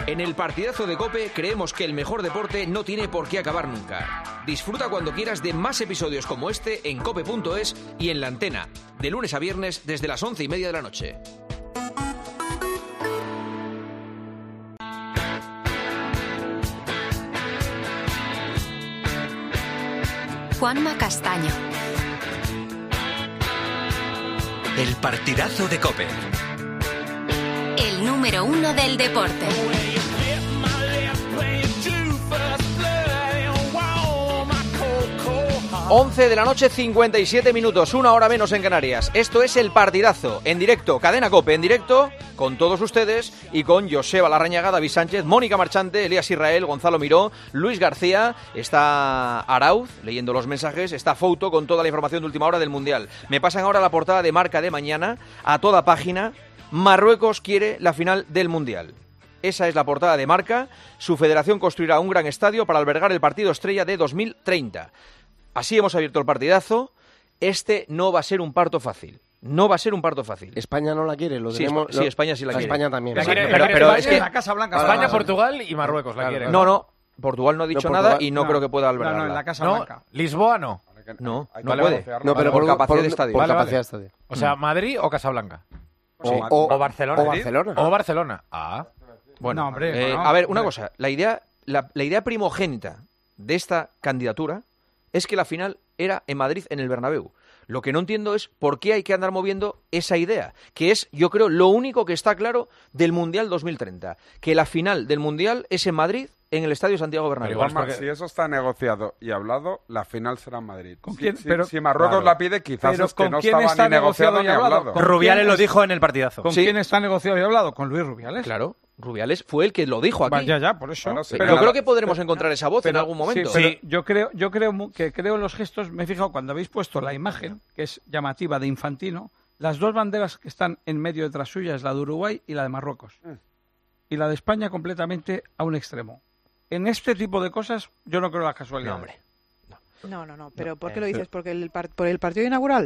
En el partidazo de COPE creemos que el mejor deporte no tiene por qué acabar nunca. Disfruta cuando quieras de más episodios como este en cope.es y en La Antena, de lunes a viernes desde las 11:30 de la noche. Juanma Castaño. El partidazo de COPE. El número 1 del deporte. 11 de la noche, 57 minutos, una hora menos en Canarias. Esto es El Partidazo, en directo, Cadena COPE, en directo, con todos ustedes y con Joseba Larrañaga, David Sánchez, Mónica Marchante, Elías Israel, Gonzalo Miró, Luis García, está Arauz leyendo los mensajes, está Fouto con toda la información de última hora del Mundial. Me pasan ahora la portada de Marca de mañana, a toda página. Marruecos quiere la final del Mundial. Esa es la portada de Marca. Su federación construirá un gran estadio para albergar el partido estrella de 2030. Así hemos abierto el partidazo. Este no va a ser un parto fácil. No va a ser un parto fácil. España no la quiere, Sí, España sí la quiere. España también. Pero es que la Casa Blanca. España, Portugal y Marruecos la quieren. No. Portugal no ha dicho nada y no creo que pueda albergarla. No, en la Casa Blanca. Lisboa no. No vale, puede. No, pero por capacidad de estadio. Por capacidad de estadio. O sea, Madrid o Casablanca. O Barcelona. O Barcelona. Ah. Bueno, no, hombre, a ver, una cosa. La idea primogénita de esta candidatura es que la final era en Madrid, en el Bernabéu. Lo que no entiendo es por qué hay que andar moviendo esa idea, que es, yo creo, lo único que está claro del Mundial 2030, que la final del Mundial es en Madrid, en el Estadio Santiago Bernabéu. Si eso está negociado y hablado, la final será en Madrid. ¿Con quién? Si Marruecos la pide, quizás es que no estaba ni negociado ni hablado. Rubiales lo dijo en el partidazo. ¿Con quién está negociado y hablado? Con Luis Rubiales. Claro. Rubiales fue el que lo dijo aquí. Ya, por eso. Bueno, sí, pero yo creo que podremos encontrar esa voz en algún momento. Sí. Yo creo en los gestos. Me he fijado cuando habéis puesto la imagen, que es llamativa, de Infantino, las dos banderas que están en medio detrás suya es la de Uruguay y la de Marruecos. Y la de España completamente a un extremo. En este tipo de cosas yo no creo la casualidad. No, hombre. No. ¿Pero por qué lo dices? ¿Por el partido inaugural?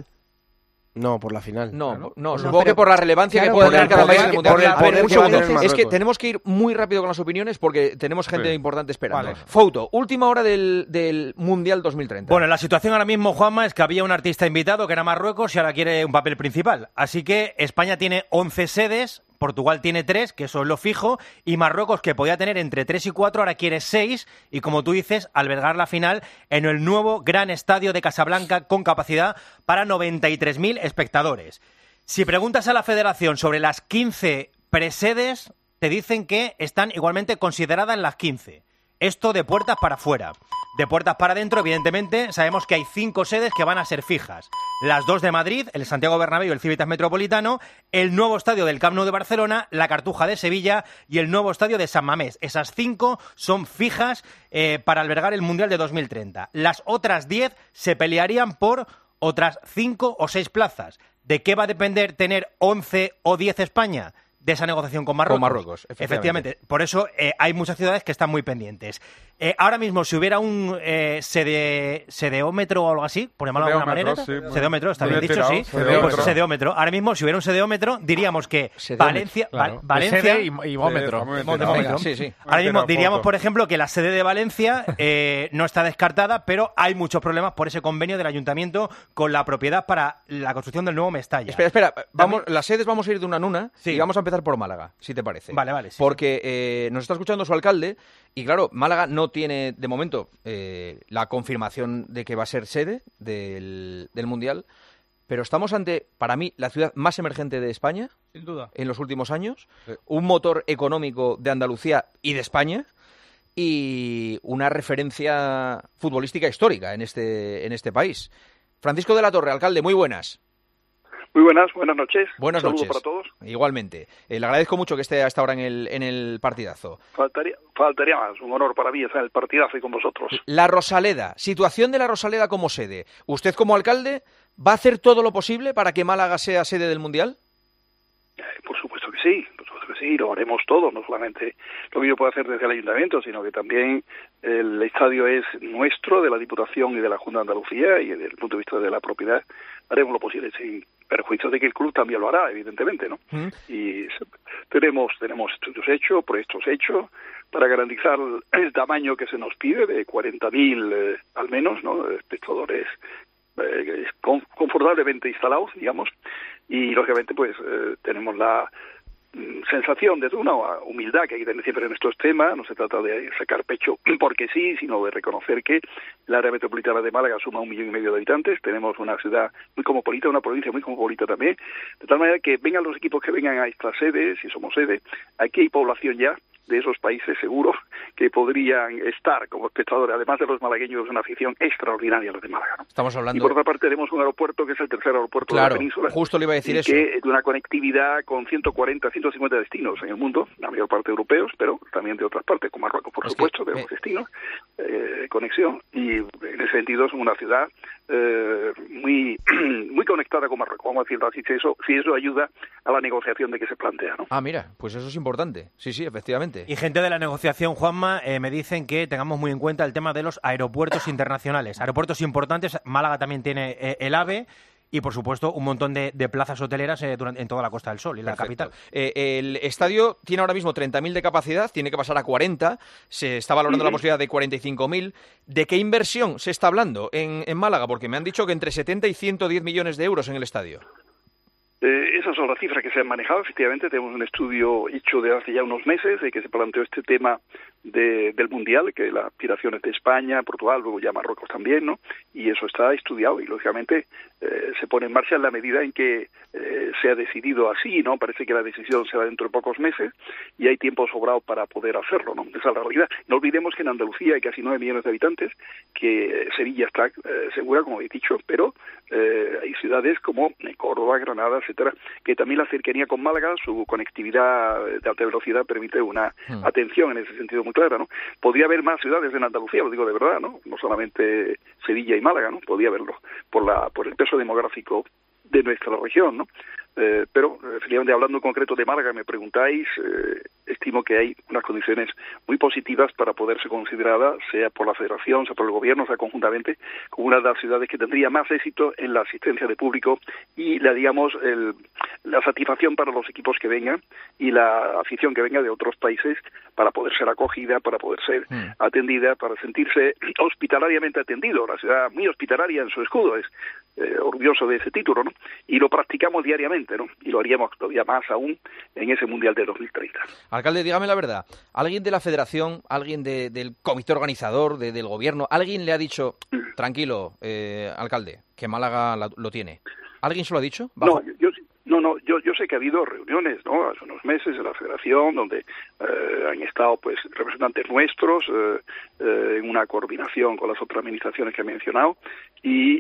No, por la final. No, supongo que por la relevancia que puede tener cada país en el Mundial. A ver, un segundo. Es que tenemos que ir muy rápido con las opiniones porque tenemos gente importante esperando. Vale. Fouto, última hora del Mundial 2030. Bueno, la situación ahora mismo, Juanma, es que había un artista invitado que era Marruecos y ahora quiere un papel principal. Así que España tiene 11 sedes, Portugal tiene 3, que eso es lo fijo, y Marruecos, que podía tener entre 3 y 4, ahora quiere 6, y como tú dices, albergar la final en el nuevo gran estadio de Casablanca con capacidad para 93.000 espectadores. Si preguntas a la federación sobre las 15 presedes, te dicen que están igualmente consideradas las 15. Esto de puertas para afuera. De puertas para adentro, evidentemente, sabemos que hay 5 sedes que van a ser fijas. Las 2 de Madrid, el Santiago Bernabéu y el Civitas Metropolitano, el nuevo estadio del Camp Nou de Barcelona, la Cartuja de Sevilla y el nuevo estadio de San Mamés. Esas 5 son fijas para albergar el Mundial de 2030. Las otras 10 se pelearían por otras 5 o 6 plazas. ¿De qué va a depender tener 11 o 10 España? De esa negociación con Marruecos. Con Marruecos, efectivamente. Por eso hay muchas ciudades que están muy pendientes. Ahora mismo, si hubiera un sedeómetro o algo así, por llamarlo de alguna manera, sedeómetro, está bien dicho, sí. Pues sedeómetro. Ahora mismo, si hubiera un sedeómetro, diríamos que Valencia... Sede y mómetro. Sí. Ahora mismo diríamos, por ejemplo, que la sede de Valencia no está descartada, pero hay muchos problemas por ese convenio del ayuntamiento con la propiedad para la construcción del nuevo Mestalla. Espera, las sedes vamos a ir de una en una y vamos a empezar por Málaga, si te parece. Vale. Sí. Porque nos está escuchando su alcalde y, claro, Málaga no tiene, de momento, la confirmación de que va a ser sede del Mundial, pero estamos ante, para mí, la ciudad más emergente de España, sin duda, en los últimos años, un motor económico de Andalucía y de España y una referencia futbolística histórica en este país. Francisco de la Torre, alcalde, muy buenas. Muy buenas noches. Buenas Un noches. saludo para todos. Igualmente. Le agradezco mucho que esté hasta ahora en el partidazo. Faltaría más. Un honor para mí estar en el partidazo y con vosotros. La Rosaleda. Situación de la Rosaleda como sede. ¿Usted como alcalde va a hacer todo lo posible para que Málaga sea sede del Mundial? Por supuesto que sí. Lo haremos todo. No solamente lo que yo puedo hacer desde el Ayuntamiento, sino que también el estadio es nuestro, de la Diputación y de la Junta de Andalucía, y desde el punto de vista de la propiedad haremos lo posible, perjuicio de que el club también lo hará, evidentemente, ¿no? Y tenemos estudios hechos, proyectos hechos, para garantizar el tamaño que se nos pide, de 40.000 al menos, ¿no? Espectadores confortablemente instalados, digamos, y lógicamente pues tenemos la sensación de una humildad que hay que tener siempre en estos temas. No se trata de sacar pecho porque sí, sino de reconocer que el área metropolitana de Málaga suma 1,5 millones de habitantes. Tenemos una ciudad muy cosmopolita, una provincia muy cosmopolita también, de tal manera que vengan los equipos que vengan a esta sede, si somos sede, aquí hay población ya de esos países seguro que podrían estar como espectadores, además de los malagueños, es una afición extraordinaria los de Málaga, ¿no? Estamos hablando... Y por otra parte tenemos un aeropuerto que es el tercer aeropuerto de la península. Justo le iba a decir eso. Que de una conectividad con 140, 150 destinos en el mundo, la mayor parte europeos, pero también de otras partes, como Marruecos, por supuesto, tenemos destinos, conexión, y en ese sentido es una ciudad muy conectada con Marruecos, vamos a decirlo así, si eso ayuda a la negociación de que se plantea, ¿no? Ah, mira, pues eso es importante. Sí, efectivamente. Y gente de la negociación, Juanma, me dicen que tengamos muy en cuenta el tema de los aeropuertos internacionales. Aeropuertos importantes, Málaga también tiene el AVE y, por supuesto, un montón de plazas hoteleras en toda la Costa del Sol y la capital. El estadio tiene ahora mismo 30.000 de capacidad, tiene que pasar a 40, se está valorando la posibilidad de 45.000. ¿De qué inversión se está hablando en Málaga? Porque me han dicho que entre 70 y 110 millones de euros en el estadio. Esas son las cifras que se han manejado. Efectivamente, tenemos un estudio hecho de hace ya unos meses de que se planteó este tema del Mundial, que la aspiración es de España, Portugal, luego ya Marruecos también, ¿no? Y eso está estudiado y, lógicamente, se pone en marcha en la medida en que se ha decidido así, ¿no? Parece que la decisión será dentro de pocos meses y hay tiempo sobrado para poder hacerlo, ¿no? Esa es la realidad. No olvidemos que en Andalucía hay casi 9 millones de habitantes, que Sevilla está segura, como he dicho, pero hay ciudades como Córdoba, Granada, etcétera, que también la cercanía con Málaga, su conectividad de alta velocidad permite una atención en ese sentido muy clara, ¿no? Podría haber más ciudades en Andalucía, lo digo de verdad, ¿no? No solamente Sevilla y Málaga, ¿no? Podría haberlo por el peso demográfico de nuestra región, ¿no? Pero, efectivamente, hablando en concreto de Málaga, me preguntáis, estimo que hay unas condiciones muy positivas para poderse considerada, sea por la Federación, sea por el Gobierno, sea conjuntamente, como una de las ciudades que tendría más éxito en la asistencia de público y la satisfacción para los equipos que vengan y la afición que venga de otros países para poder ser acogida, para poder ser atendida, para sentirse hospitalariamente atendido. Una ciudad muy hospitalaria en su escudo, es orgulloso de ese título, ¿no? Y lo practicamos diariamente, ¿no? Y lo haríamos todavía más aún en ese Mundial de 2030. Alcalde, dígame la verdad. ¿Alguien de la Federación, alguien del comité organizador, del Gobierno, alguien le ha dicho, tranquilo, alcalde, que Málaga lo tiene? ¿Alguien se lo ha dicho? ¿Bajo? No, yo sé que ha habido reuniones, ¿no? Hace unos meses en la Federación donde han estado pues representantes nuestros en una coordinación con las otras administraciones que he mencionado y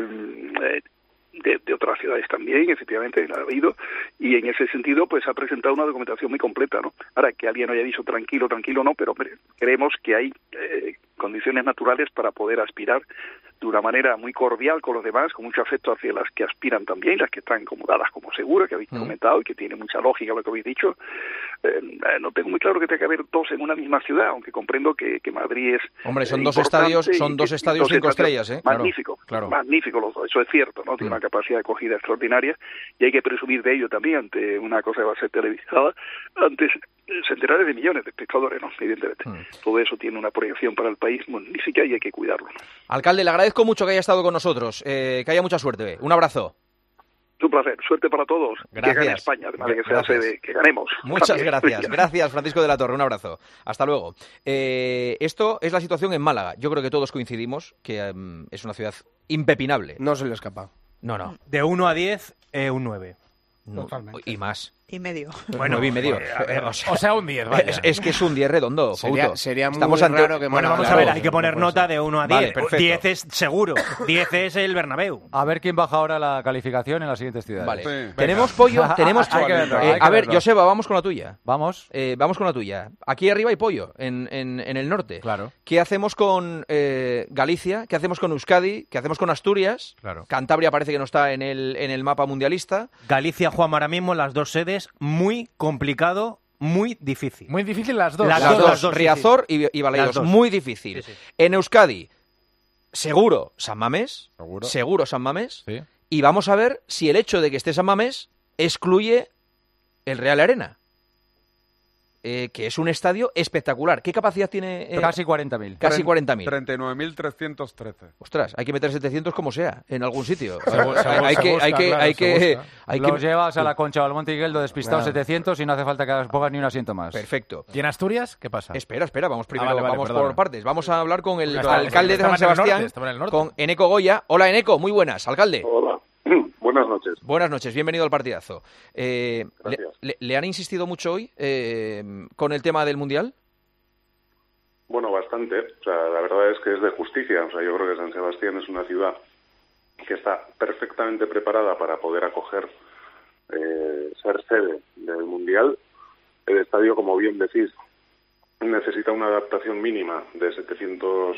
de otras ciudades también, efectivamente, ha habido, y en ese sentido pues ha presentado una documentación muy completa, ¿no? Ahora, que alguien haya dicho tranquilo no, pero hombre, creemos que hay condiciones naturales para poder aspirar de una manera muy cordial con los demás, con mucho afecto hacia las que aspiran también, las que están dadas como seguras, que habéis comentado y que tiene mucha lógica lo que habéis dicho. No tengo muy claro que tenga que haber dos en una misma ciudad, aunque comprendo que Madrid es... Hombre, son dos estadios 5 estrellas, ¿eh? Magnífico, claro. Magnífico los dos, eso es cierto, ¿no? Tiene una capacidad de acogida extraordinaria y hay que presumir de ello también ante una cosa que va a ser televisada, ante centenares de millones de espectadores, ¿no? Evidentemente. Todo eso tiene una proyección para el país magnífica y hay que cuidarlo, ¿no? Alcalde, le agradezco mucho que haya estado con nosotros, que haya mucha suerte. Un abrazo. Es un placer. Suerte para todos. Gracias. Que gane España, además de que sea sede, que ganemos. Muchas gracias. Gracias, Francisco de la Torre. Un abrazo. Hasta luego. Esto es la situación en Málaga. Yo creo que todos coincidimos que es una ciudad impepinable. No se le escapa. No. De 1 a 10, un 9. No, totalmente. Y más. Y medio. Bueno, 9 y medio. O sea, un 10, vaya. Es que es un 10 redondo, Fouto. Sería muy raro que... Bueno, vamos a ver, hay que poner nota de 1 a 10. Vale, perfecto. 10 es seguro. 10 es el Bernabéu. A ver quién baja ahora la calificación en las siguientes ciudades. Vale. Sí. Tenemos pollo, tenemos... Hay que verlo, a ver, Joseba, vamos con la tuya. Vamos. Vamos con la tuya. Aquí arriba hay pollo, en el norte. Claro. ¿Qué hacemos con Galicia? ¿Qué hacemos con Euskadi? ¿Qué hacemos con Asturias? Claro. Cantabria parece que no está en el mapa mundialista. Galicia, Juan, ahora mismo las dos sedes, muy complicado, muy difícil. Muy difícil las dos. Las dos, Riazor y Balaidos, muy difícil. Sí. En Euskadi, seguro San Mamés. Seguro. Seguro San Mamés. Sí. y vamos a ver si el hecho de que esté San Mamés excluye el Real Arena. Que es un estadio espectacular. ¿Qué capacidad tiene? Casi 40.000. Casi 40.000. 39.313. Ostras, hay que meter 700 como sea, en algún sitio. Los llevas a la Concha o al Monte Higueldo despistado 700 y no hace falta que pongas ni un asiento más. Perfecto. ¿Y en Asturias qué pasa? Espera, vamos primero, vamos perdona. por partes. Vamos a hablar con el alcalde de San Sebastián, con Eneco Goya. Hola, Eneco, muy buenas, alcalde. Hola. Buenas noches. Buenas noches, bienvenido al partidazo. ¿Le han insistido mucho hoy con el tema del Mundial? Bueno, bastante. O sea, la verdad es que es de justicia. O sea, yo creo que San Sebastián es una ciudad que está perfectamente preparada para poder acoger, ser sede del Mundial. El estadio, como bien decís, necesita una adaptación mínima de 700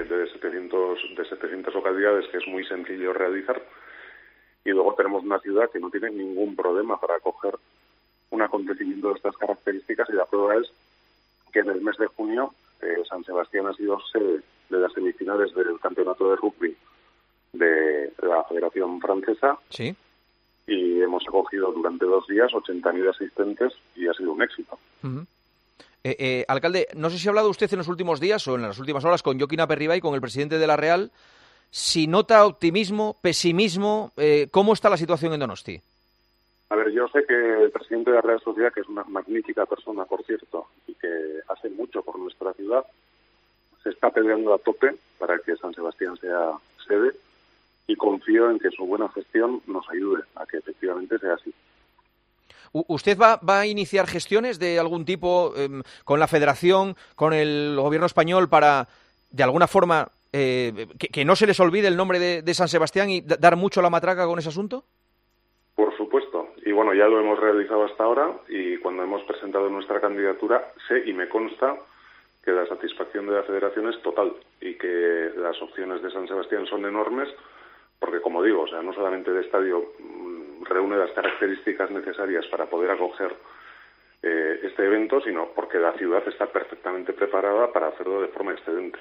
localidades, que es muy sencillo realizar. Y luego tenemos una ciudad que no tiene ningún problema para acoger un acontecimiento de estas características, y la prueba es que en el mes de junio San Sebastián ha sido sede de las semifinales del campeonato de rugby de la Federación Francesa. Sí. Y hemos acogido durante 2 días 80.000 asistentes y ha sido un éxito. Uh-huh. Alcalde, no sé si ha hablado usted en los últimos días o en las últimas horas con Joaquín Aperribay, con el presidente de la Real. Si nota optimismo, pesimismo, ¿cómo está la situación en Donosti? A ver, yo sé que el presidente de la Real Sociedad, que es una magnífica persona, por cierto, y que hace mucho por nuestra ciudad, se está peleando a tope para que San Sebastián sea sede, y confío en que su buena gestión nos ayude a que efectivamente sea así. ¿Usted va a iniciar gestiones de algún tipo con la Federación, con el Gobierno español, para, de alguna forma, que no se les olvide el nombre de San Sebastián y dar mucho la matraca con ese asunto? Por supuesto. Y bueno, ya lo hemos realizado hasta ahora, y cuando hemos presentado nuestra candidatura, sé y me consta que la satisfacción de la Federación es total y que las opciones de San Sebastián son enormes, porque, como digo, o sea, no solamente el estadio reúne las características necesarias para poder acoger este evento, sino porque la ciudad está perfectamente preparada para hacerlo de forma excelente.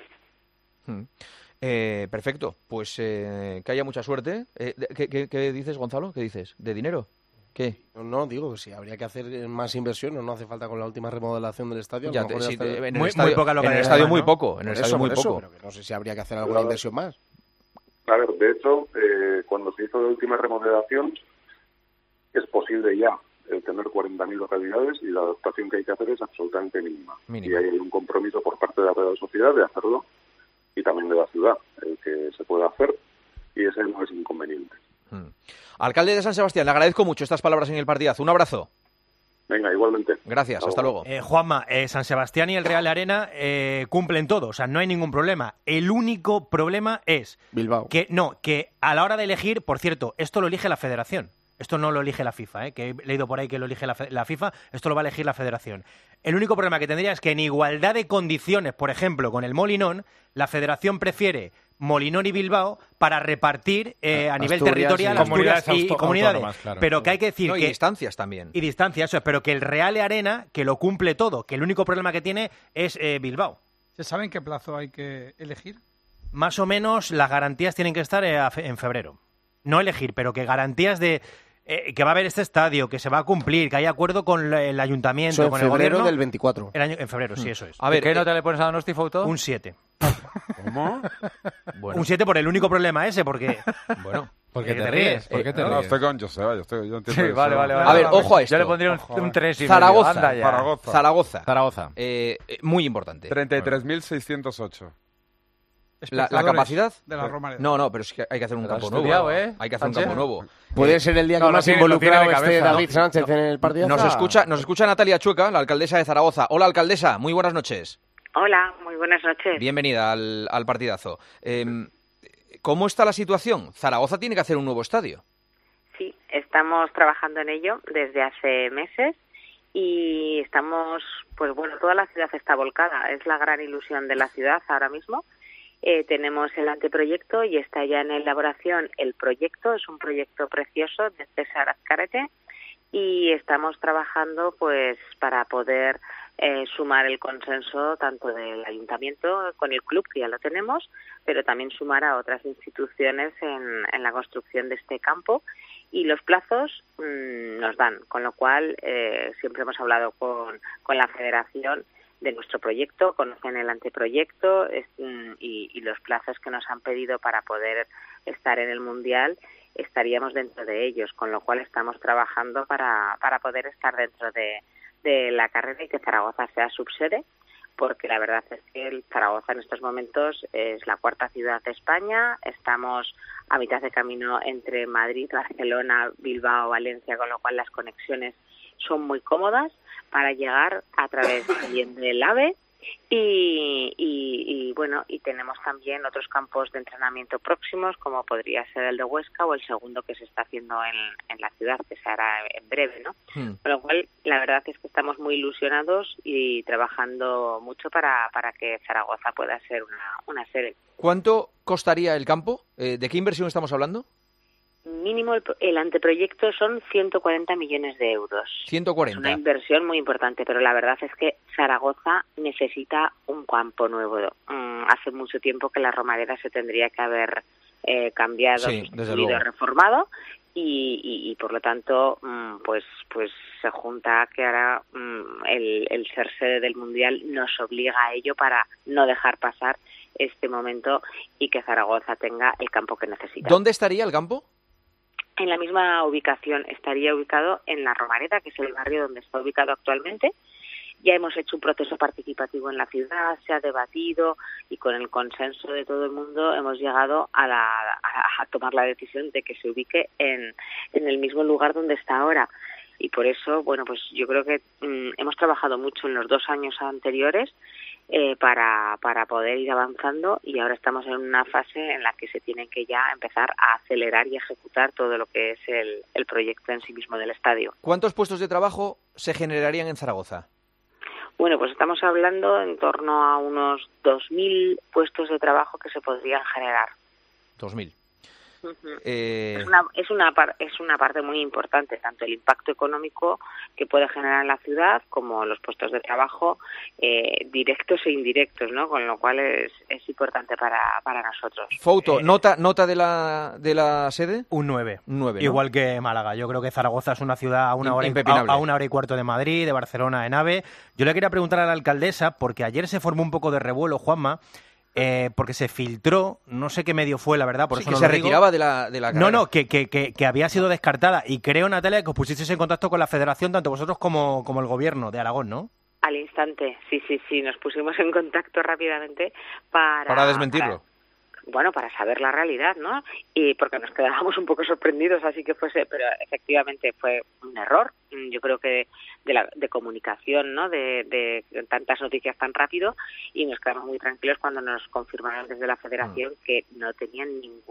Perfecto, pues que haya mucha suerte. ¿Qué dices, Gonzalo? ¿Qué dices? ¿De dinero? ¿Qué? No, digo que sí, habría que hacer más inversión, no hace falta con la última remodelación del estadio. Ya, en el estadio muy poco. En el estadio muy poco. Pero que no sé si habría que hacer alguna inversión más. A ver, de hecho, cuando se hizo la última remodelación, es posible ya el tener 40.000 localidades, y la adaptación que hay que hacer es absolutamente mínima. Y hay un compromiso por parte de la Real Sociedad de hacerlo, y también de la ciudad, el que se pueda hacer, y ese no es inconveniente. Alcalde de San Sebastián, le agradezco mucho estas palabras en el partidazo. Un abrazo. Venga, igualmente. Gracias, hasta luego. Juanma, San Sebastián y el Real Arena cumplen todo, o sea, no hay ningún problema. El único problema es Bilbao. Que a la hora de elegir, por cierto, esto lo elige la Federación. Esto no lo elige la FIFA, que he leído por ahí que lo elige la FIFA, esto lo va a elegir la Federación. El único problema que tendría es que en igualdad de condiciones, por ejemplo, con el Molinón, la Federación prefiere Molinón y Bilbao para repartir a nivel territorial Asturias y comunidades. Claro. Pero que hay que decir que... Y distancias también. Y distancias, eso es, pero que el Real Arena, que lo cumple todo, que el único problema que tiene es Bilbao. ¿Se sabe en qué plazo hay que elegir? Más o menos las garantías tienen que estar en febrero. No elegir, pero que garantías de... que va a haber este estadio, que se va a cumplir, que hay acuerdo con el ayuntamiento, con el gobierno. En febrero del 24. En febrero, sí, eso es. A ver, ¿qué nota le pones a Donosti, Fouto? Un 7. ¿Cómo? Bueno. Un 7 por el único problema ese, porque... Bueno. ¿Por qué te ríes? ¿Por qué te ríes? No, estoy con Joseba, yo entiendo. Sí, vale. A ver, ojo a esto. Yo le pondría un 3 y Zaragoza. medio. Anda ya. Zaragoza. Muy importante. 33.608. ¿La capacidad? De la Romareda. No, pero es que hay que hacer un campo nuevo. Hay que hacer un campo nuevo. ¿Puede ser el día que más involucrado esté David Sánchez en el partido? Nos escucha Natalia Chueca, la alcaldesa de Zaragoza. Hola, alcaldesa, muy buenas noches. Hola, muy buenas noches. Bienvenida al partidazo. ¿Cómo está la situación? Zaragoza tiene que hacer un nuevo estadio. Sí, estamos trabajando en ello desde hace meses y estamos, pues bueno, toda la ciudad está volcada. Es la gran ilusión de la ciudad ahora mismo. Tenemos el anteproyecto y está ya en elaboración el proyecto. Es un proyecto precioso de César Azcárate y estamos trabajando pues para poder sumar el consenso tanto del ayuntamiento con el club, que ya lo tenemos, pero también sumar a otras instituciones en la construcción de este campo. Y los plazos nos dan, con lo cual siempre hemos hablado con la federación de nuestro proyecto, conocen el anteproyecto y los plazos que nos han pedido para poder estar en el Mundial, estaríamos dentro de ellos, con lo cual estamos trabajando para poder estar dentro de la carrera y que Zaragoza sea subsede, porque la verdad es que el Zaragoza en estos momentos es la cuarta ciudad de España, estamos a mitad de camino entre Madrid, Barcelona, Bilbao, Valencia, con lo cual las conexiones son muy cómodas para llegar a través también del AVE y bueno, y tenemos también otros campos de entrenamiento próximos, como podría ser el de Huesca o el segundo que se está haciendo en la ciudad, que se hará en breve, ¿no? Con lo cual, la verdad es que estamos muy ilusionados y trabajando mucho para que Zaragoza pueda ser una sede. ¿Cuánto costaría el campo? ¿De qué inversión estamos hablando? Mínimo el anteproyecto son 140 millones de euros. 140. Es una inversión muy importante, pero la verdad es que Zaragoza necesita un campo nuevo. Hace mucho tiempo que la Romareda se tendría que haber cambiado, sustituido, reformado y por lo tanto pues se junta que ahora el ser sede del Mundial nos obliga a ello para no dejar pasar este momento y que Zaragoza tenga el campo que necesita. ¿Dónde estaría el campo? En la misma ubicación, estaría ubicado en la Romareda, que es el barrio donde está ubicado actualmente. Ya hemos hecho un proceso participativo en la ciudad, se ha debatido y con el consenso de todo el mundo hemos llegado a tomar la decisión de que se ubique en el mismo lugar donde está ahora. Y por eso, bueno, pues yo creo que hemos trabajado mucho en los 2 años anteriores para poder ir avanzando y ahora estamos en una fase en la que se tiene que ya empezar a acelerar y ejecutar todo lo que es el proyecto en sí mismo del estadio. ¿Cuántos puestos de trabajo se generarían en Zaragoza? Bueno, pues estamos hablando en torno a unos 2.000 puestos de trabajo que se podrían generar. 2.000. Es una parte muy importante, tanto el impacto económico que puede generar en la ciudad como los puestos de trabajo directos e indirectos, ¿no? Con lo cual es importante para nosotros. Fouto, ¿nota de la sede? Un 9. 9, ¿no? Igual que Málaga. Yo creo que Zaragoza es una ciudad a una hora y cuarto de Madrid, de Barcelona en AVE. Yo le quería preguntar a la alcaldesa, porque ayer se formó un poco de revuelo, Juanma, porque se filtró, no sé qué medio fue, la verdad, por eso que no se lo digo. retiraba de la carrera. No, que había sido descartada. Y creo, Natalia, que os pusisteis en contacto con la federación, tanto vosotros como el gobierno de Aragón, ¿no? Al instante, sí, nos pusimos en contacto rápidamente para desmentirlo. Para saber la realidad, ¿no? Y porque nos quedábamos un poco sorprendidos, así que pero efectivamente fue un error, yo creo que de comunicación, ¿no? De tantas noticias tan rápido, y nos quedamos muy tranquilos cuando nos confirmaron desde la Federación que no tenían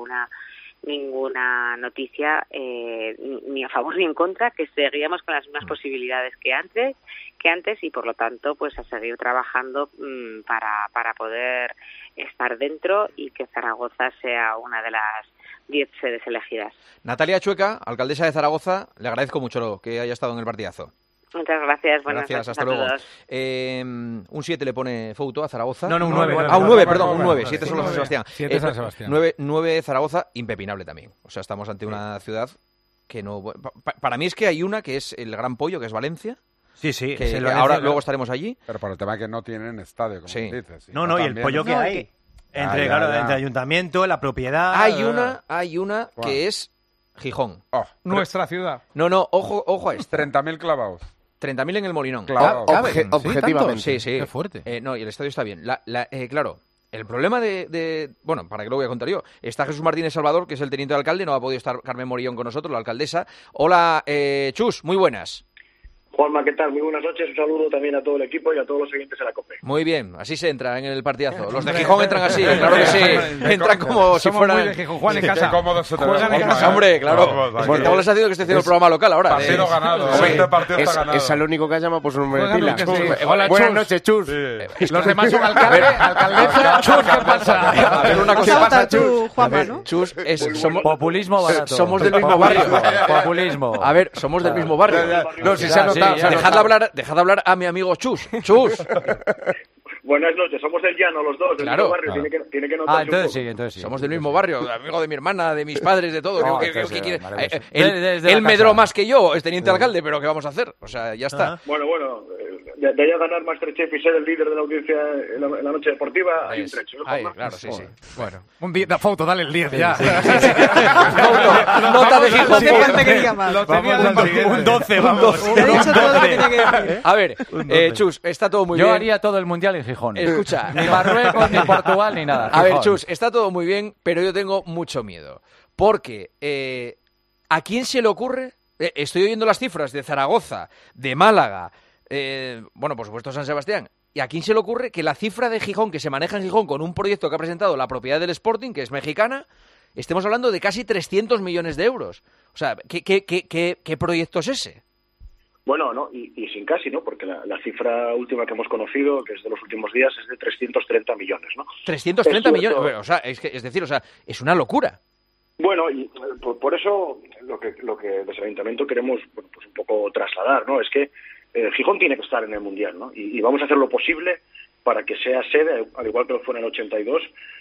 ninguna noticia ni a favor ni en contra, que seguíamos con las mismas posibilidades que antes y por lo tanto pues a seguir trabajando para poder estar dentro y que Zaragoza sea una de las 10 sedes elegidas. Natalia Chueca, alcaldesa de Zaragoza, le agradezco mucho que haya estado en el partidazo. Muchas gracias, buenas noches hasta a luego. todos. Un 7 le pone Fouto a Zaragoza. No, un 9. Un 9, perdón, un 9. 7 solo San Sebastián. 7 San Sebastián. 9 Zaragoza, impepinable también. O sea, estamos ante una ciudad que no... Para mí es que hay una que es el gran pollo, que es Valencia. Sí. Que ahora luego estaremos allí. Pero por el tema que no tienen estadio, como dices. Sí. No, y el pollo que hay. Entre ayuntamiento, la propiedad... Hay una que es Gijón. Nuestra ciudad. No, ojo a esto. 30.000 clavados. 30.000 en el Molinón. Objetivamente. Sí. Qué fuerte. No, y el estadio está bien. Claro, el problema bueno, ¿para qué lo voy a contar yo? Está Jesús Martínez Salvador, que es el teniente de alcalde, no ha podido estar Carmen Morillón con nosotros, la alcaldesa. Hola, Chus, muy buenas. Juanma, ¿qué tal? Muy buenas noches, un saludo también a todo el equipo y a todos los oyentes de la COPE. Muy bien, así se entra en el partidazo. Los de Gijón entran así, claro que sí. Entran como si fueran... Muy de Gijón, Juan en casa. Qué cómodo se te ve. Juegan en casa, hombre, claro. Estamos les haciendo que estoy haciendo el programa local ahora. Partido ganado. Este partido está ganado. Es el único que ha llamado por su nombre de pila. Hola, buenas noches, Chus. Los demás son alcaldesa. Chus, ¿qué pasa? A ver, una cosa. ¿Qué pasa, tú, Juanma, no? Chus, populismo barato. Somos del mismo barrio. Populismo. A ver, somos del mismo barrio. No, si se ha notado Dejad hablar a mi amigo Chus. Chus. Buenas noches, somos del llano los dos, del mismo barrio, tiene que notar. Entonces sí. Somos del mismo barrio, amigo de mi hermana, de mis padres, de todo. Él medró más que yo, es teniente alcalde, pero ¿qué vamos a hacer? O sea, ya está. Bueno, de ahí a ganar Masterchef y ser el líder de la audiencia en la noche deportiva, hay un trecho. Claro, sí. Bueno, un día, Fauto, dale el 10 ya. Nota de Gijón. Un 12, vamos. A ver, Chus, está todo muy bien. Yo haría todo el Mundial en Gijón. Escucha. Ni Marruecos, ni Portugal, ni nada. A ver, Chus, está todo muy bien, pero yo tengo mucho miedo. Porque, ¿a quién se le ocurre? Estoy oyendo las cifras de Zaragoza, de Málaga, por supuesto San Sebastián. ¿Y a quién se le ocurre que la cifra de Gijón, que se maneja en Gijón con un proyecto que ha presentado la propiedad del Sporting, que es mexicana, estemos hablando de casi 300 millones de euros? O sea, ¿qué proyecto es ese? Bueno, no, y sin casi, ¿no? Porque la cifra última que hemos conocido, que es de los últimos días, es de 330 millones, ¿no? 330 millones, o sea, es una locura. Bueno, y por eso lo que desde el Ayuntamiento queremos pues un poco trasladar, ¿no? Es que Gijón tiene que estar en el Mundial, ¿no? Y vamos a hacer lo posible para que sea sede, al igual que lo fue en el 82,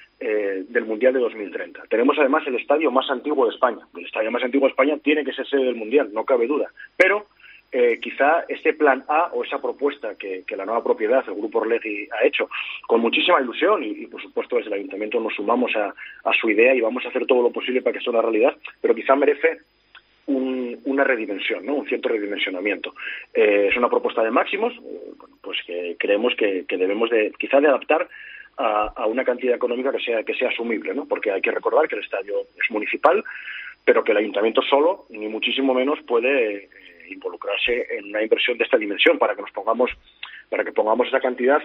del Mundial de 2030. Tenemos además el estadio más antiguo de España. El estadio más antiguo de España tiene que ser sede del Mundial, no cabe duda. Pero quizá este plan A o esa propuesta que la nueva propiedad, el Grupo Orlegui, ha hecho con muchísima ilusión y por supuesto desde el Ayuntamiento nos sumamos a su idea y vamos a hacer todo lo posible para que sea una realidad, pero quizá merece una redimensión, ¿no? Un cierto redimensionamiento. Es una propuesta de máximos, pues que creemos que debemos quizá de adaptar a una cantidad económica que sea asumible, ¿no? Porque hay que recordar que el estadio es municipal, pero que el Ayuntamiento solo, ni muchísimo menos, puede involucrarse en una inversión de esta dimensión para que pongamos esa cantidad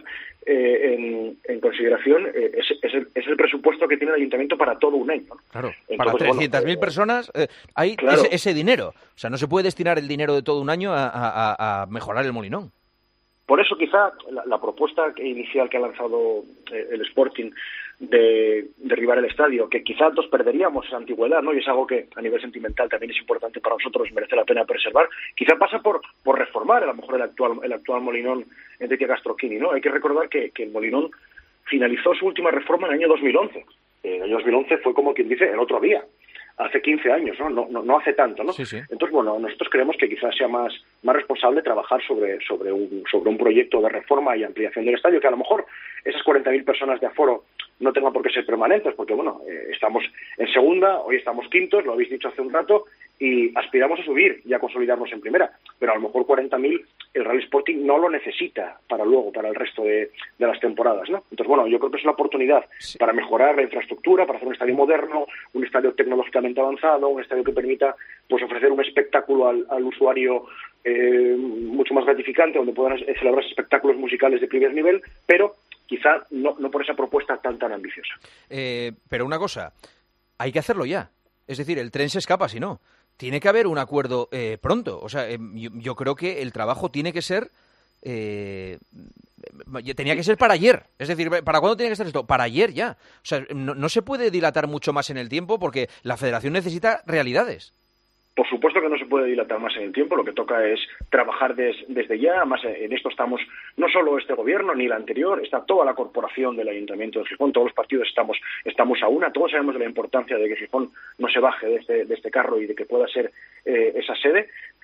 en consideración. Es el presupuesto que tiene el Ayuntamiento para todo un año, ¿no? Claro, entonces, para 300.000 personas hay claro, ese dinero. O sea, no se puede destinar el dinero de todo un año a mejorar el Molinón. Por eso quizá la propuesta inicial que ha lanzado el Sporting de derribar el estadio, que quizá todos perderíamos esa antigüedad, ¿no? Y es algo que a nivel sentimental también es importante para nosotros, merece la pena preservar. Quizá pasa por reformar a lo mejor el actual Molinón Enrique Castroquini, ¿no? Hay que recordar que el Molinón finalizó su última reforma en el año 2011. El año 2011 fue, como quien dice, el otro día. Hace 15 años, ¿no? No hace tanto, ¿no? Sí. Entonces, bueno, nosotros creemos que quizás sea más responsable trabajar sobre un proyecto de reforma y ampliación del estadio, que a lo mejor esas 40.000 personas de aforo no tengan por qué ser permanentes, porque, bueno, estamos en segunda, hoy estamos quintos, lo habéis dicho hace un rato, y aspiramos a subir y a consolidarnos en primera, pero a lo mejor 40.000 el Real Sporting no lo necesita para el resto de las temporadas, ¿no? Entonces, bueno, yo creo que es una oportunidad para mejorar la infraestructura, para hacer un estadio moderno, un estadio tecnológicamente avanzado, un estadio que permita pues ofrecer un espectáculo al usuario mucho más gratificante, donde puedan celebrar espectáculos musicales de primer nivel, pero quizá no por esa propuesta tan ambiciosa. Pero una cosa, hay que hacerlo ya. Es decir, el tren se escapa si no. Tiene que haber un acuerdo pronto. O sea, yo creo que el trabajo tiene que ser... tenía que ser para ayer. Es decir, ¿para cuándo tiene que ser esto? Para ayer ya. O sea, no se puede dilatar mucho más en el tiempo porque la Federación necesita realidades. Por supuesto que no se puede dilatar más en el tiempo, lo que toca es trabajar desde ya. Además, en esto estamos no solo este gobierno ni el anterior, está toda la corporación del Ayuntamiento de Gijón, todos los partidos estamos a una, todos sabemos de la importancia de que Gijón no se baje de este carro y de que pueda ser esa sede,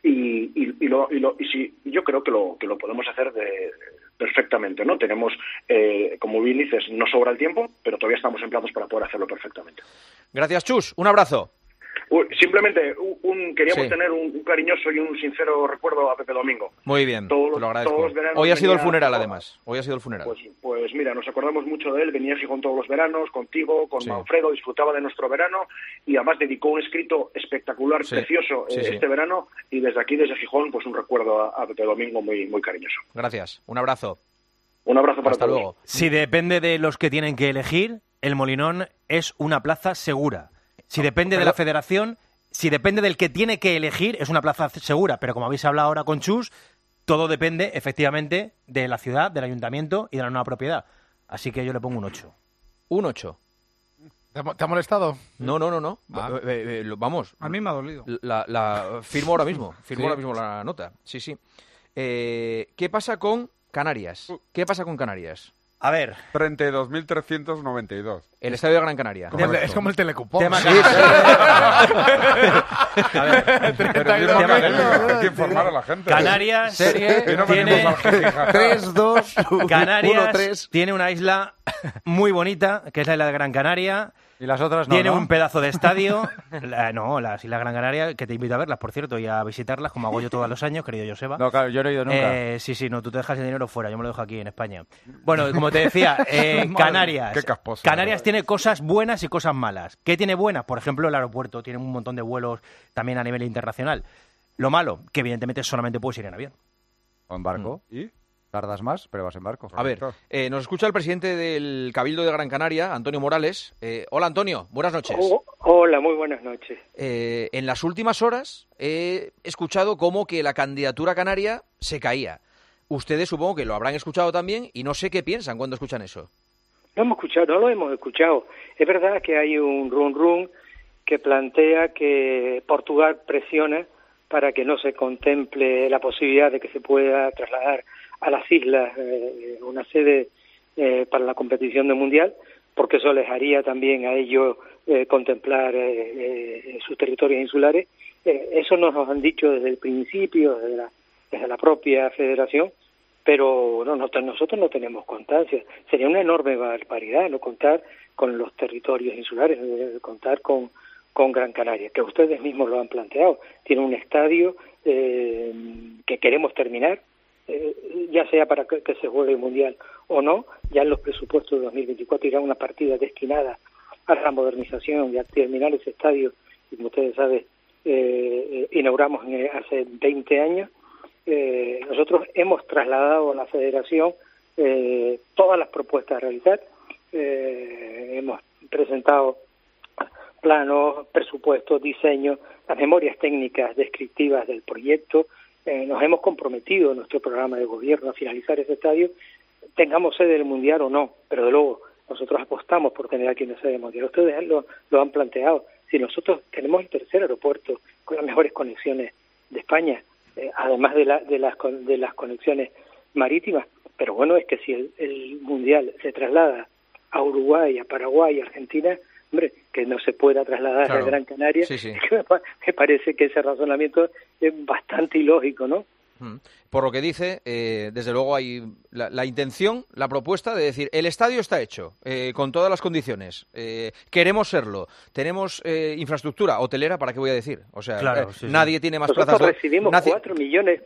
yo creo que lo podemos hacer perfectamente, ¿no? Tenemos, como bien dices, no sobra el tiempo, pero todavía estamos empleados para poder hacerlo perfectamente. Gracias, Chus. Un abrazo. Simplemente queríamos tener un cariñoso y un sincero recuerdo a Pepe Domingo. Muy bien, te lo agradezco. Hoy ha sido el funeral, además. Hoy ha sido el funeral. Pues mira, nos acordamos mucho de él. Venía a Gijón todos los veranos, contigo, con Manfredo, disfrutaba de nuestro verano y además dedicó un escrito espectacular, precioso, este verano. Y desde aquí, desde Gijón, pues un recuerdo a Pepe Domingo muy, muy cariñoso. Gracias. Un abrazo. Un abrazo para Hasta todos. Luego. Si depende de los que tienen que elegir, el Molinón es una plaza segura. Si depende de la Federación, si depende del que tiene que elegir, es una plaza segura. Pero como habéis hablado ahora con Chus, todo depende efectivamente de la ciudad, del ayuntamiento y de la nueva propiedad. Así que yo le pongo un 8. Un 8. ¿Te ha molestado? No. Vamos. A mí me ha dolido. Firmo ahora mismo. Firmo ahora mismo la nota. Sí. ¿Qué pasa con Canarias? ¿Qué pasa con Canarias? A ver. 32.392. El estadio de Gran Canaria. Es como el telecupón. Tema sí. A ver, pero hay que informar a la gente. Canarias tiene 3-2, Canarias 1-3. tiene una isla muy bonita, que es la isla de Gran Canaria. Y las otras no, Tiene ¿no? un pedazo de estadio. Las Islas Gran Canaria, que te invito a verlas, por cierto, y a visitarlas, como hago yo todos los años, querido Joseba. No, claro, yo no he ido nunca. Sí, no, tú te dejas el dinero fuera, yo me lo dejo aquí en España. Bueno, como te decía, Canarias. Qué casposo, Canarias tiene cosas buenas y cosas malas. ¿Qué tiene buenas? Por ejemplo, el aeropuerto. Tiene un montón de vuelos también a nivel internacional. Lo malo, que evidentemente solamente puedes ir en avión. O en barco. ¿Y? Tardas más, pero vas en barco. A ver, nos escucha el presidente del Cabildo de Gran Canaria, Antonio Morales. Hola, Antonio, buenas noches. Hola, muy buenas noches. En las últimas horas he escuchado como que la candidatura canaria se caía. Ustedes supongo que lo habrán escuchado también y no sé qué piensan cuando escuchan eso. No lo hemos escuchado. Es verdad que hay un run que plantea que Portugal presiona para que no se contemple la posibilidad de que se pueda trasladar a las islas una sede para la competición del Mundial, porque eso les haría también a ellos contemplar sus territorios insulares. Eso nos lo han dicho desde el principio, desde la propia federación, pero nosotros no tenemos constancia. Sería una enorme barbaridad no contar con los territorios insulares, contar con Gran Canaria, que ustedes mismos lo han planteado. Tiene un estadio que queremos terminar, ya sea para que se juegue el Mundial o no. Ya en los presupuestos de 2024 irá una partida destinada a la modernización y a terminar ese estadio, y como ustedes saben, inauguramos hace 20 años. Nosotros hemos trasladado a la Federación todas las propuestas a realizar. Hemos presentado planos, presupuestos, diseños, las memorias técnicas descriptivas del proyecto. Nos hemos comprometido en nuestro programa de gobierno a finalizar ese estadio, tengamos sede del Mundial o no, pero de luego nosotros apostamos por tener aquí una sede del Mundial. Ustedes lo han planteado. Si nosotros tenemos el tercer aeropuerto con las mejores conexiones de España, además de las conexiones marítimas, pero bueno, es que si el Mundial se traslada a Uruguay, a Paraguay, a Argentina, hombre, que no se pueda trasladar a Gran Canaria, sí. Me parece que ese razonamiento es bastante ilógico, ¿no? Por lo que dice, desde luego hay la intención, la propuesta de decir, el estadio está hecho, con todas las condiciones, queremos serlo, tenemos infraestructura hotelera, ¿para qué voy a decir? O sea, nadie tiene más plazas... Nosotros recibimos 4 millones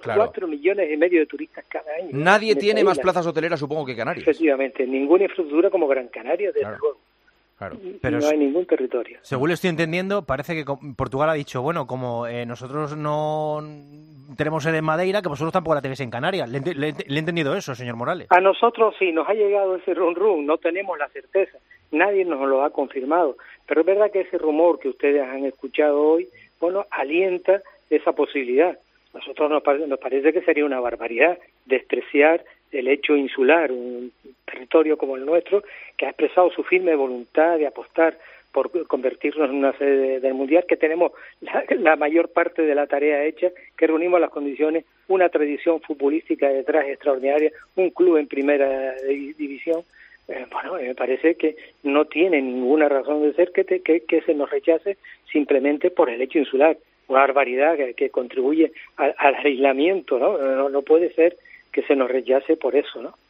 y medio de turistas cada año. Nadie tiene más plazas hoteleras, supongo, que Canarias. Efectivamente, ninguna infraestructura como Gran Canaria, desde luego. Claro. Pero no hay ningún territorio. Según lo estoy entendiendo, parece que Portugal ha dicho, bueno, como nosotros no tenemos sede en Madeira, que vosotros tampoco la tenéis en Canarias. ¿Le he entendido eso, señor Morales? A nosotros sí, nos ha llegado ese run, no tenemos la certeza. Nadie nos lo ha confirmado. Pero es verdad que ese rumor que ustedes han escuchado hoy, bueno, alienta esa posibilidad. A nosotros nos parece que sería una barbaridad despreciar el hecho insular, un territorio como el nuestro, que ha expresado su firme voluntad de apostar por convertirnos en una sede del Mundial, que tenemos la mayor parte de la tarea hecha, que reunimos las condiciones, una tradición futbolística detrás extraordinaria, un club en primera división. Bueno, me parece que no tiene ninguna razón de ser que se nos rechace simplemente por el hecho insular. Una barbaridad que contribuye al aislamiento, ¿no? No puede ser que se nos rechace por eso, ¿no?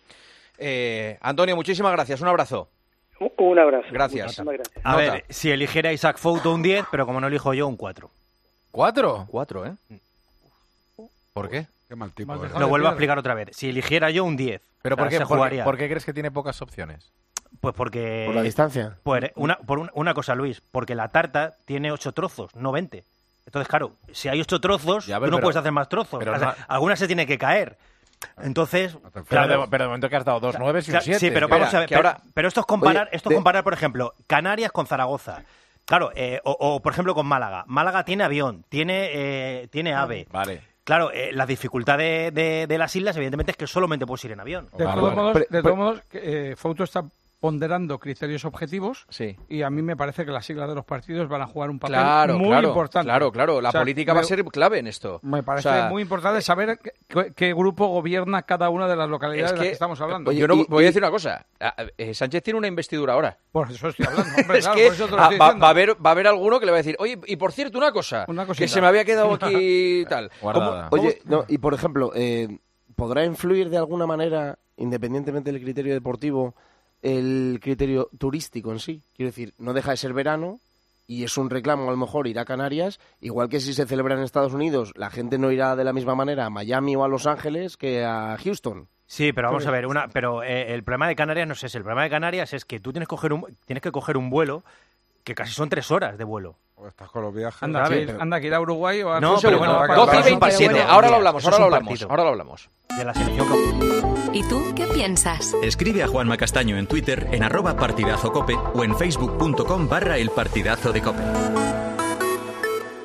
Antonio, muchísimas gracias. Un abrazo. Un abrazo. Gracias. A ver, si eligiera Isaac Fouto un 10, pero como no elijo yo, un 4. ¿4? 4, ¿eh? ¿Por qué? Qué mal tipo. Lo vuelvo a explicar otra vez. Si eligiera yo un 10, ¿pero por qué crees que tiene pocas opciones? Pues porque... ¿Por la distancia? Pues una cosa, Luis, porque la tarta tiene 8 trozos, no 20. Entonces, claro, si hay 8 trozos, tú no puedes hacer más trozos. Alguna se tiene que caer. Entonces, pero de momento que has dado 2 9 y un 7. Sí, pero vamos a ver. Pero esto es comparar, por ejemplo, Canarias con Zaragoza. Claro, o por ejemplo con Málaga. Málaga tiene avión, tiene AVE. Vale. Claro, la dificultad de las islas, evidentemente, es que solamente puedes ir en avión. De todos modos, Fouto está ponderando criterios objetivos, sí. Y a mí me parece que las siglas de los partidos van a jugar un papel muy importante. Claro, la política va a ser clave en esto. Me parece muy importante saber qué grupo gobierna cada una de las localidades de las que estamos hablando. Yo voy a decir una cosa, Sánchez tiene una investidura ahora. Por eso estoy hablando, hombre, es claro, que por eso te lo estoy diciendo. va a haber alguno que le va a decir, oye, y por cierto, una cosa, que se me había quedado aquí tal. Oye, no, y por ejemplo, ¿podrá influir de alguna manera, independientemente del criterio deportivo, el criterio turístico en sí? Quiero decir, no deja de ser verano y es un reclamo a lo mejor ir a Canarias, igual que si se celebra en Estados Unidos, la gente no irá de la misma manera a Miami o a Los Ángeles que a Houston. Sí, pero vamos a ver, el problema de Canarias no es ese. El problema de Canarias es que tú tienes que coger un vuelo que casi son 3 horas de vuelo. Estás con los viajes. Anda, que ir a Uruguay o a... No, pero bueno, 12 y 27. Ahora lo hablamos. De la selección. ¿Y tú qué piensas? Escribe a Juanma Castaño en Twitter en @partidazocope o en facebook.com/elpartidazo de Cope.